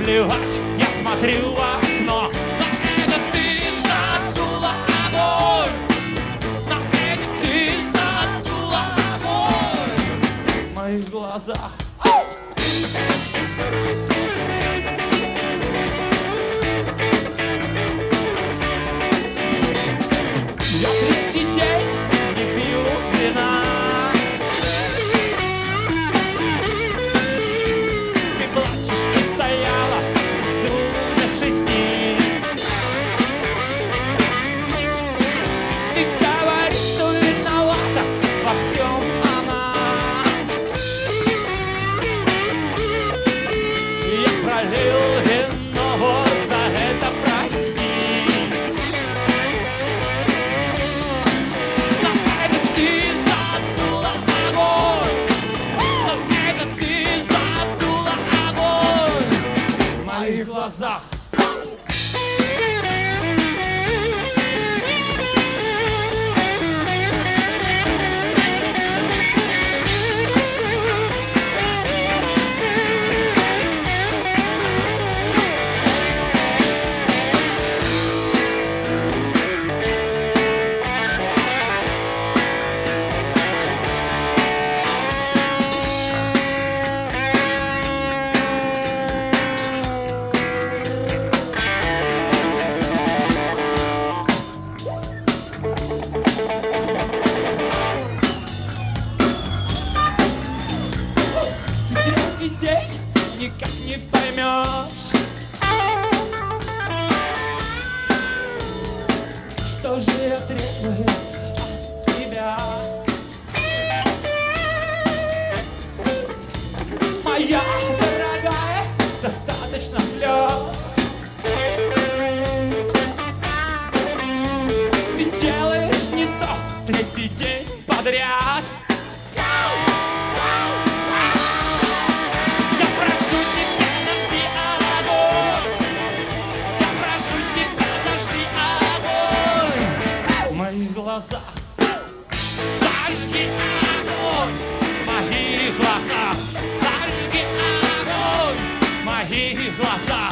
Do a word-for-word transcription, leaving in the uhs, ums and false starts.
плевать, я смотрю в окно. Но это ты задула огонь, но это ты задула огонь в моих глазах. Я третий день не пью вина. Ты плачешь, ты стояла всю до шести. Ты говоришь, что виновата во всем она. Я пролил вино, вот за это прости. Но это ты задула огонь, но это ты задула огонь в моих глазах. Третий день никак не поймешь, что же я требую от тебя. Моя дорогая, достаточно слез. Ты делаешь не то третий день подряд. Я прошу тебя, зажги огонь. Я прошу тебя, зажги огонь в моих глазах. Зажги огонь в моих глазах. Зажги огонь в моих глазах.